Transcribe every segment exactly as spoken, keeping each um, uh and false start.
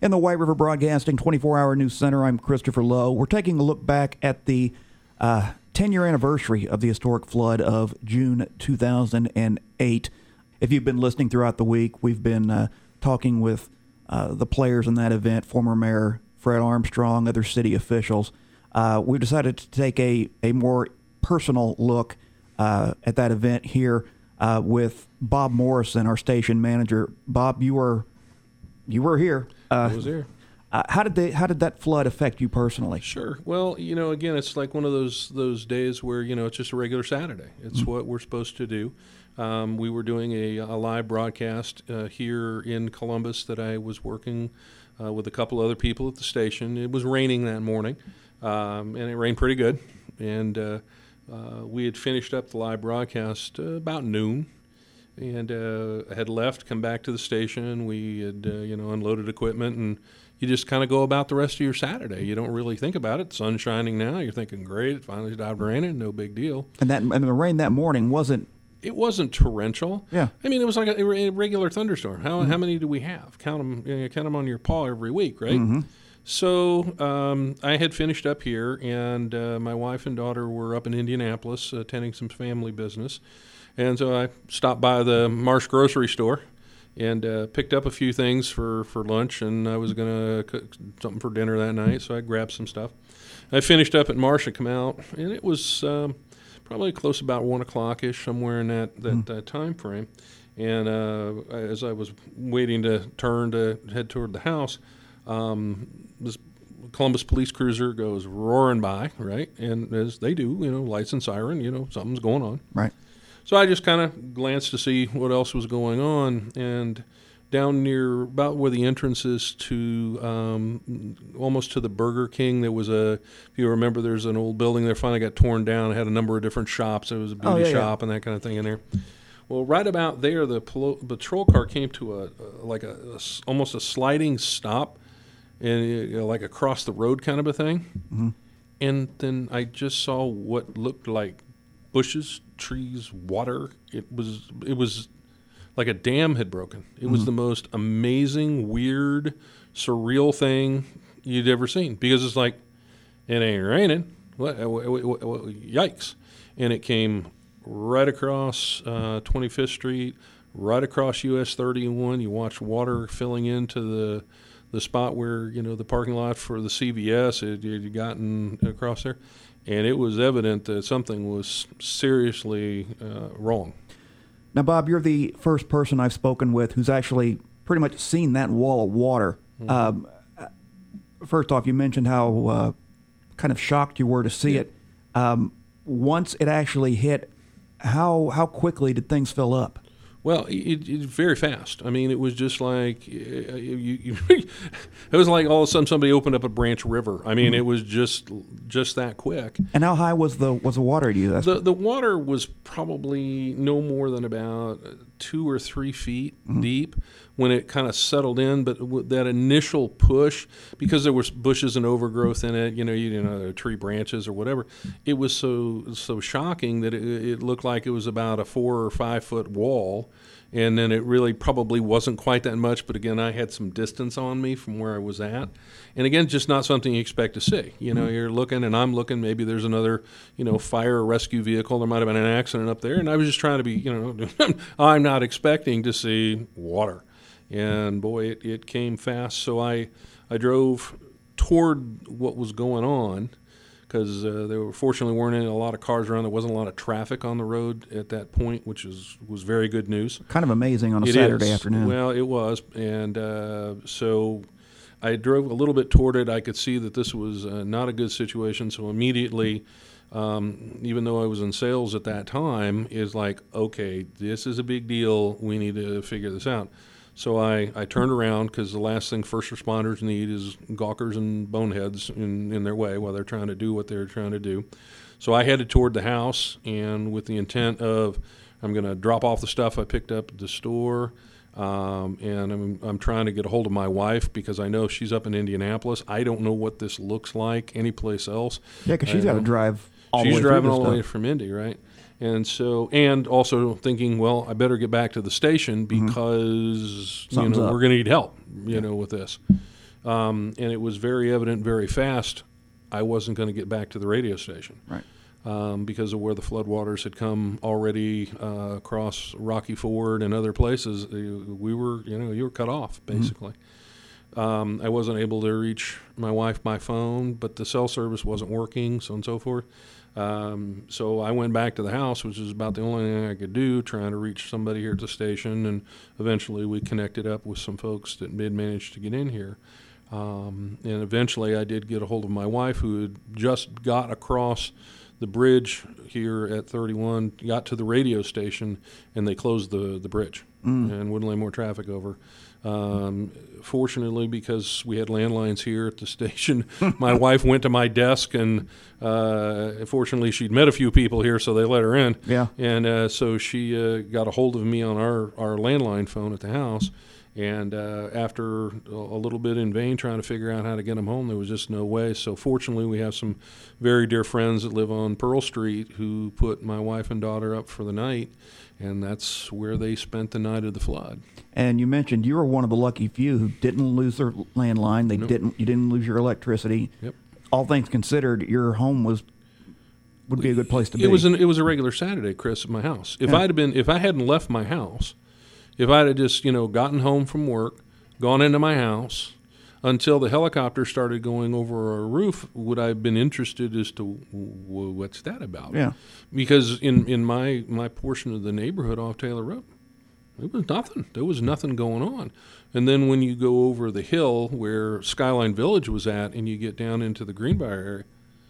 In the White River Broadcasting twenty-four hour News Center, I'm Christopher Lowe. We're taking a look back at the uh, ten-year anniversary of the historic flood of June two thousand eight. If you've been listening throughout the week, we've been uh, talking with uh, the players in that event, former Mayor Fred Armstrong, other city officials. Uh, we decided to take a, a more personal look uh, at that event here uh, with Bob Morrison, our station manager. Bob, you were you were here. Uh, I was here. Uh, how did they, how did that flood affect you personally? Sure. Well, you know, again, it's like one of those those days where, you know, it's just a regular Saturday. It's mm-hmm. what we're supposed to do. Um, we were doing a, a live broadcast uh, here in Columbus that I was working uh, with a couple other people at the station. It was raining that morning, um, and it rained pretty good. And uh, uh, we had finished up the live broadcast uh, about noon. And uh, I had left, come back to the station. We had, uh, you know, unloaded equipment, and you just kind of go about the rest of your Saturday. You don't really think about it. The sun's shining now. You're thinking, great, it finally stopped raining. No big deal. And that and the rain that morning wasn't. It wasn't torrential. Yeah. I mean, it was like a, a regular thunderstorm. How mm-hmm. how many do we have? Count them. You know, count them on your paw every week, right? Mm-hmm. So um, I had finished up here, and uh, my wife and daughter were up in Indianapolis attending some family business. And so I stopped by the Marsh grocery store and uh, picked up a few things for, for lunch, and I was going to cook something for dinner that night, so I grabbed some stuff. I finished up at Marsh and come out, and it was um, probably close about one o'clock-ish, somewhere in that, that mm. uh, time frame. And uh, as I was waiting to turn to head toward the house, um, this Columbus police cruiser goes roaring by, right? And as they do, you know, lights and siren, you know, something's going on. Right. So I just kind of glanced to see what else was going on, and down near about where the entrance is to um, almost to the Burger King, there was a, if you remember, there's an old building there finally got torn down. It had a number of different shops. There was a beauty oh, yeah, shop yeah. and that kind of thing in there. Well, right about there, the patrol car came to a, a like a, a almost a sliding stop, and you know, like across the road kind of a thing. Mm-hmm. And then I just saw what looked like bushes, trees, water. It was it was like a dam had broken. It was mm-hmm. the most amazing, weird, surreal thing you'd ever seen, because it's like, it ain't raining. What, what, what, what, yikes. And it came right across uh, twenty-fifth Street, right across U S thirty-one. You watched water filling into the the spot where, you know, the parking lot for the C V S had, had gotten across there. And it was evident that something was seriously uh, wrong. Now, Bob, you're the first person I've spoken with who's actually pretty much seen that wall of water. Mm-hmm. Um, first off, you mentioned how uh, kind of shocked you were to see yeah. it. Um, once it actually hit, how how quickly did things fill up? Well, it, it very fast. I mean, it was just like uh, you, you, it was like all of a sudden somebody opened up a branch river. I mean, mm-hmm. it was just just that quick. And how high was the was the water to you? That's the the water was probably no more than about two or three feet mm-hmm. deep when it kind of settled in. But with that initial push, because there was bushes and overgrowth in it, you know, you know, tree branches or whatever, it was so so shocking that it, it looked like it was about a four or five foot wall. And then it really probably wasn't quite that much, but again, I had some distance on me from where I was at. And again, just not something you expect to see. You know, mm-hmm. you're looking and I'm looking, maybe there's another, you know, fire or rescue vehicle. There might have been an accident up there. And I was just trying to be, you know, I'm not expecting to see water. And boy, it, it came fast. So I, I drove toward what was going on, because uh, there were, fortunately weren't any, a lot of cars around. There wasn't a lot of traffic on the road at that point, which is, was very good news. Kind of amazing on a it Saturday is. afternoon. Well, it was. And uh, so I drove a little bit toward it. I could see that this was uh, not a good situation. So immediately, um, even though I was in sales at that time, is like, okay, this is a big deal. We need to figure this out. So I, I turned around, because the last thing first responders need is gawkers and boneheads in, in their way while they're trying to do what they're trying to do. So I headed toward the house, and with the intent of, I'm going to drop off the stuff I picked up at the store, um, and I'm, I'm trying to get a hold of my wife, because I know she's up in Indianapolis. I don't know what this looks like anyplace else. Yeah, because she's got to drive all the way She's driving through all this the way stuff. from Indy, right? And so, and also thinking, well, I better get back to the station because mm-hmm. you know up. we're going to need help, you yeah. know, with this. Um, and it was very evident very fast I wasn't going to get back to the radio station. Right. Um, because of where the floodwaters had come already uh, across Rocky Ford and other places. We were, you know, you were cut off, basically. Mm-hmm. Um, I wasn't able to reach my wife by phone, but the cell service wasn't working, so on and so forth. Um, so I went back to the house, which is about the only thing I could do, trying to reach somebody here at the station, and eventually we connected up with some folks that had managed to get in here. Um, and eventually I did get a hold of my wife, who had just got across the bridge here at thirty-one, got to the radio station, and they closed the, the bridge mm. and wouldn't let more traffic over. Um, fortunately, because we had landlines here at the station, my wife went to my desk, and uh, fortunately she'd met a few people here, so they let her in. Yeah. And uh, so she uh, got a hold of me on our, our landline phone at the house. And uh, after a little bit in vain trying to figure out how to get them home, there was just no way. So fortunately, we have some very dear friends that live on Pearl Street who put my wife and daughter up for the night, and that's where they spent the night of the flood. And you mentioned you were one of the lucky few who didn't lose their landline. They Nope. didn't. You didn't lose your electricity. Yep. All things considered, your home was would be a good place to be. It was an, it was a regular Saturday, Chris, at my house. If Yeah. I'd have been if I hadn't left my house. If I'd have just, you know, gotten home from work, gone into my house, until the helicopter started going over our roof, would I have been interested as to w- what's that about? Yeah. Because in, in my, my portion of the neighborhood off Taylor Road, it was nothing. There was nothing going on. And then when you go over the hill where Skyline Village was at and you get down into the Greenbrier area,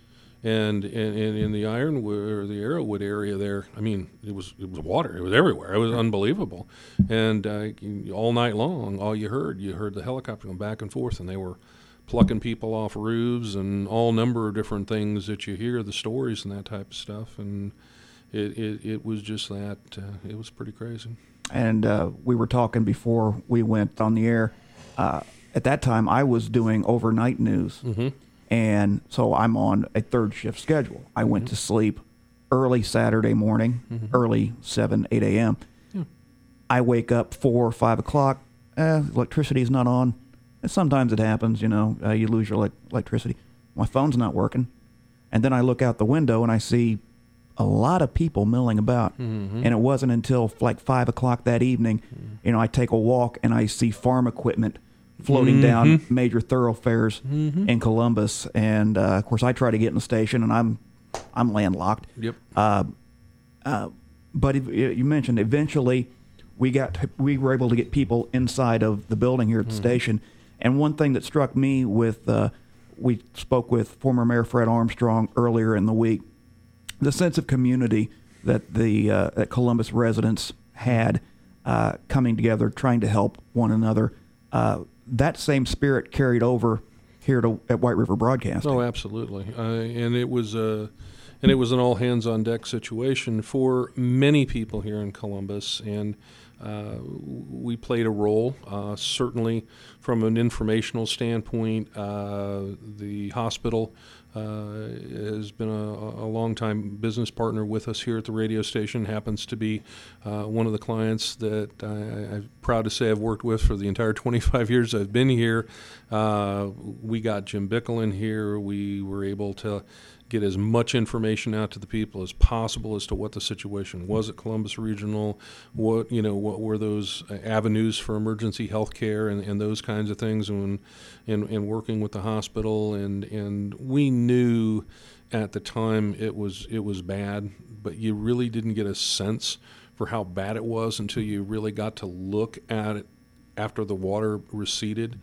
And in, in, in the Ironwood or the Arrowwood area there, I mean, it was it was water. It was everywhere. It was unbelievable. And uh, all night long, all you heard, you heard the helicopter going back and forth, and they were plucking people off roofs and all number of different things that you hear, the stories and that type of stuff. And it, it, it was just that, uh, it was pretty crazy. And uh, we were talking before we went on the air. Uh, at that time, I was doing overnight news. Mm-hmm. And so I'm on a third shift schedule. I went Mm-hmm. to sleep early Saturday morning, Mm-hmm. early seven, eight a.m. Yeah. I wake up four or five o'clock. Eh, electricity's not on. And sometimes it happens, you know, uh, you lose your ele- electricity. My phone's not working. And then I look out the window and I see a lot of people milling about. Mm-hmm. And it wasn't until like five o'clock that evening, mm-hmm. you know, I take a walk and I see farm equipment floating Mm-hmm. down major thoroughfares Mm-hmm. in Columbus, and uh, of course I try to get in the station, and I'm I'm landlocked. Yep. Uh, uh, but if, you mentioned eventually we got to, we were able to get people inside of the building here at the Mm-hmm. station, and one thing that struck me with uh, we spoke with former Mayor Fred Armstrong earlier in the week, the sense of community that the uh, that Columbus residents had uh, coming together, trying to help one another. Uh, that same spirit carried over here to, at White River Broadcasting. Oh, absolutely. Uh, and it was a, and it was an all hands on deck situation for many people here in Columbus, and uh, we played a role. Uh, certainly, from an informational standpoint, uh, the hospital uh, has been a, a long-time business partner with us here at the radio station. Happens to be uh, one of the clients that I, I'm proud to say I've worked with for the entire twenty-five years I've been here. Uh, we got Jim Bickle in here. We were able to get as much information out to the people as possible as to what the situation was at Columbus Regional, what you know, what were those avenues for emergency health care and, and those kinds of things, and, and and working with the hospital, and and we knew at the time it was it was bad, but you really didn't get a sense for how bad it was until you really got to look at it after the water receded.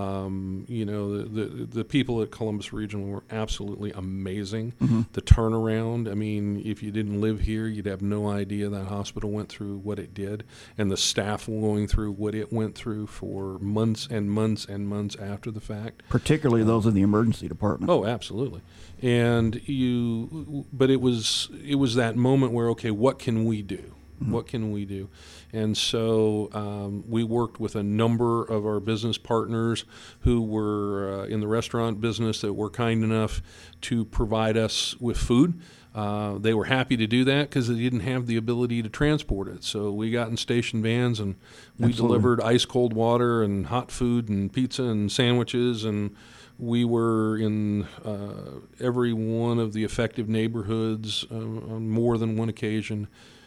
Um, you know, the, the the people at Columbus Regional were absolutely amazing. Mm-hmm. The turnaround, I mean, if you didn't live here, you'd have no idea that hospital went through what it did, and the staff going through what it went through for months and months and months after the fact. Particularly those in the emergency department. Oh, absolutely. And you, but it was it was that moment where, okay, what can we do? Mm-hmm. What can we do? And so um, we worked with a number of our business partners who were uh, in the restaurant business that were kind enough to provide us with food. Uh, they were happy to do that because they didn't have the ability to transport it. So we got in station vans and we Absolutely. delivered ice cold water and hot food and pizza and sandwiches, and we were in uh, every one of the affected neighborhoods uh, on more than one occasion.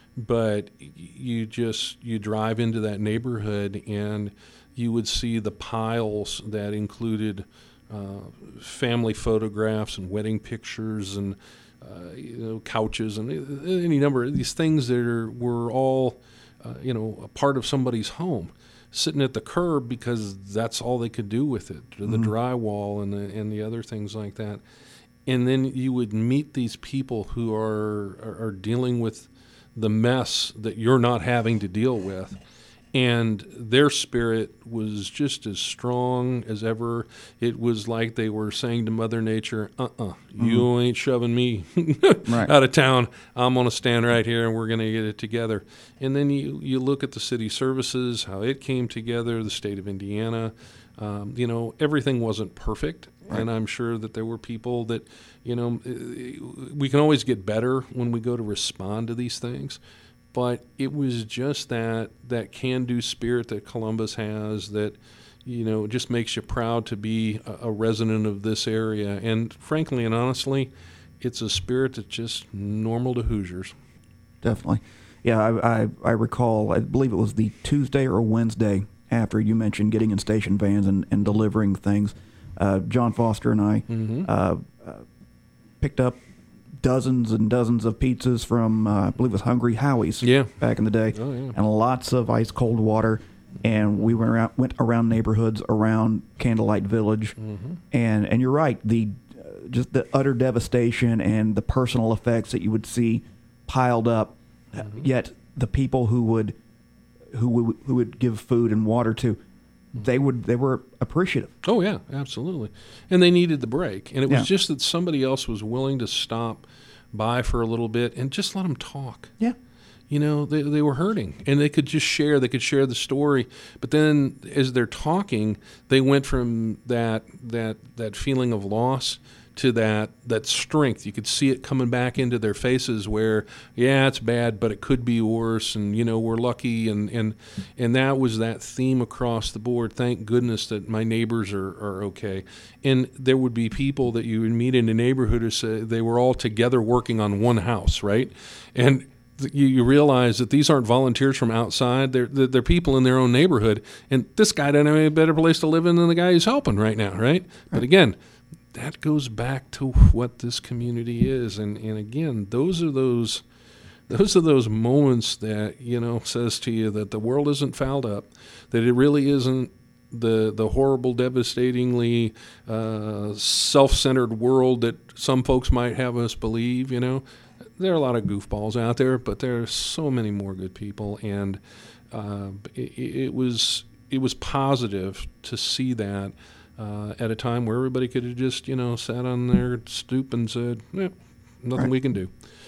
But you just you drive into that neighborhood and you would see the piles that included uh, family photographs and wedding pictures and Uh, you know, couches and any number of these things that are, were all, uh, you know, a part of somebody's home, sitting at the curb because that's all they could do with it, the mm-hmm. drywall and the, and the other things like that. And then you would meet these people who are, are, are dealing with the mess that you're not having to deal with. And their spirit was just as strong as ever. It was like they were saying to Mother Nature, uh-uh, mm-hmm. you ain't shoving me right. out of town. I'm going to stand right here, and we're going to get it together. And then you, you look at the city services, how it came together, the state of Indiana. Um, you know, everything wasn't perfect, right. and I'm sure that there were people that, you know, we can always get better when we go to respond to these things. But it was just that that can-do spirit that Columbus has that, you know, just makes you proud to be a, a resident of this area. And frankly and honestly, it's a spirit that's just normal to Hoosiers. Definitely. Yeah, I, I, I recall, I believe it was the Tuesday or Wednesday after you mentioned getting in station vans and, and delivering things. Uh, John Foster and I mm-hmm. uh, uh, picked up dozens and dozens of pizzas from, uh, I believe it was Hungry Howie's yeah. back in the day, oh, yeah. and lots of ice-cold water. And we went around, went around neighborhoods around Candlelight Village. Mm-hmm. And and you're right, the uh, just the utter devastation and the personal effects that you would see piled up, mm-hmm. yet the people who would who would, who would give food and water to, they would they were appreciative. Oh, yeah, absolutely. And they needed the break. And it was yeah. just that somebody else was willing to stop by for a little bit and just let them talk. Yeah. You know, they they were hurting, and they could just share. They could share the story. But then as they're talking, they went from that that that feeling of loss to that that strength. You could see it coming back into their faces where, yeah, it's bad, but it could be worse, and, you know, we're lucky. And, and, and that was that theme across the board. Thank goodness that my neighbors are, are okay. And there would be people that you would meet in the neighborhood who say they were all together working on one house, right? And you, you realize that these aren't volunteers from outside. They're, they're people in their own neighborhood. And this guy doesn't have any better place to live in than the guy who's helping right now, right? right. But again, that goes back to what this community is. And, and again, those are those those are those moments that, you know, says to you that the world isn't fouled up, that it really isn't the the horrible, devastatingly uh, self-centered world that some folks might have us believe, you know. There are a lot of goofballs out there, but there are so many more good people. And uh, it, it was it was positive to see that Uh, at a time where everybody could have just, you know, sat on their stoop and said, eh, nothing right. we can do.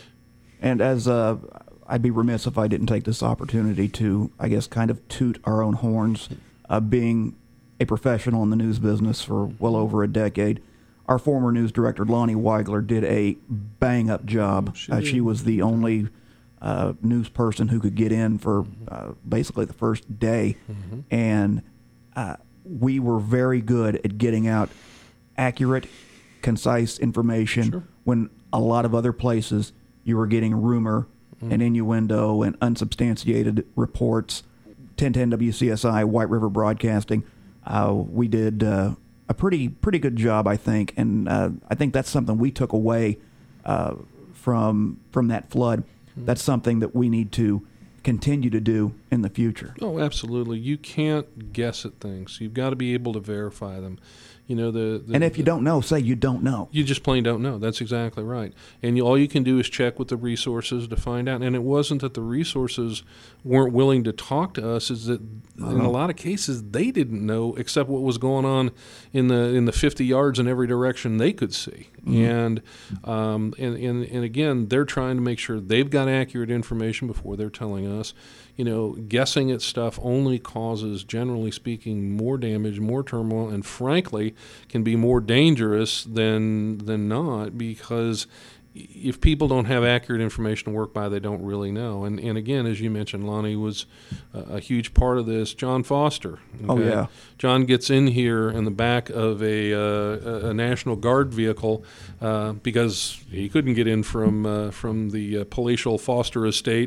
And as uh, I'd be remiss if I didn't take this opportunity to, I guess, kind of toot our own horns. Uh, being a professional in the news business for well over a decade, our former news director, Lonnie Weigler, did a bang-up job. She, uh, she was the only uh, news person who could get in for uh, basically the first day. Mm-hmm. And uh, we were very good at getting out accurate, concise information sure. when a lot of other places you were getting rumor mm. and innuendo and unsubstantiated reports. ten ten W C S I, White River Broadcasting, uh, we did uh, a pretty pretty good job, I think, and uh, I think that's something we took away uh, from from that flood. Mm. That's something that we need to continue to do in the future. Oh, absolutely. You can't guess at things. You've got to be able to verify them. You know, the, the and if you don't know, say you don't know. You just plain don't know. That's exactly right. And you, all you can do is check with the resources to find out. And it wasn't that the resources weren't willing to talk to us; is that uh-huh. in a lot of cases they didn't know except what was going on in the in the fifty yards in every direction they could see. Mm-hmm. And, um, and and and again, they're trying to make sure they've got accurate information before they're telling us. You know, guessing at stuff only causes, generally speaking, more damage, more turmoil, and frankly, can be more dangerous than than not, because if people don't have accurate information to work by, they don't really know. And and again, as you mentioned, Lonnie was a, a huge part of this. John Foster. Okay? Oh, yeah. John gets in here in the back of a uh, a National Guard vehicle uh, because he couldn't get in from uh, from the uh, palatial Foster estate,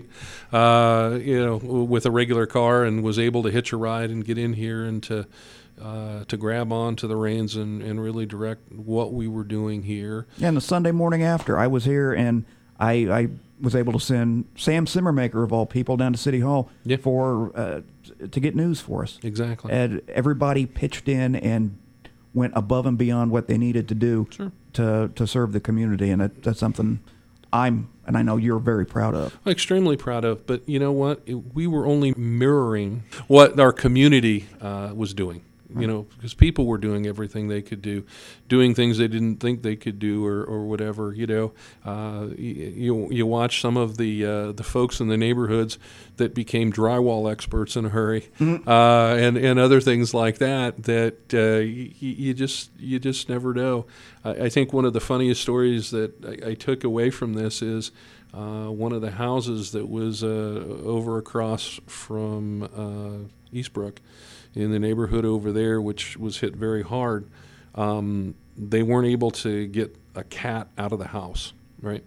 uh, you know, with a regular car, and was able to hitch a ride and get in here and to. Uh, to grab onto the reins and, and really direct what we were doing here. Yeah, and the Sunday morning after, I was here, and I, I was able to send Sam Simmermaker, of all people, down to City Hall yeah. for uh, to get news for us. Exactly. And everybody pitched in and went above and beyond what they needed to do sure. to to serve the community, and that, that's something I'm, and I know you're very proud of. Extremely proud of, but you know what? It, we were only mirroring what our community uh, was doing. You know, because people were doing everything they could do, doing things they didn't think they could do, or, or whatever. You know, uh, you you watch some of the uh, the folks in the neighborhoods that became drywall experts in a hurry, mm-hmm. uh, and and other things like that. That uh, you, you just you just never know. I, I think one of the funniest stories that I, I took away from this is uh, one of the houses that was uh, over across from uh, Eastbrook. In the neighborhood over there, which was hit very hard, um, they weren't able to get a cat out of the house, right?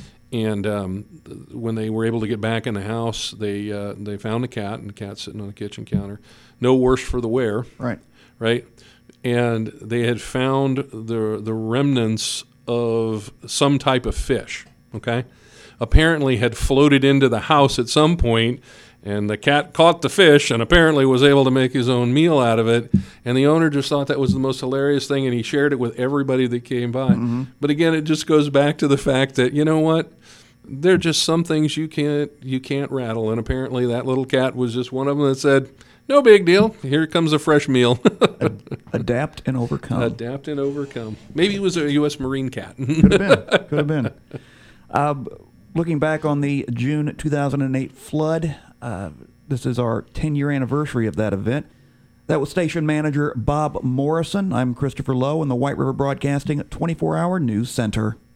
And um, when they were able to get back in the house, they uh, they found the cat, and the cat sitting on the kitchen counter. No worse for the wear, right? Right, and they had found the the remnants of some type of fish. Okay, apparently had floated into the house at some point. And the cat caught the fish and apparently was able to make his own meal out of it. And the owner just thought that was the most hilarious thing, and he shared it with everybody that came by. Mm-hmm. But again, it just goes back to the fact that, you know what? There are just some things you can't you can't rattle. And apparently that little cat was just one of them that said, no big deal. Here comes a fresh meal. Adapt and overcome. Adapt and overcome. Maybe it was a U S Marine cat. Could have been. Could have been. Uh, looking back on the June two thousand eight flood, Uh, this is our ten-year anniversary of that event. That was station manager Bob Morrison. I'm Christopher Lowe in the White River Broadcasting twenty-four hour News Center.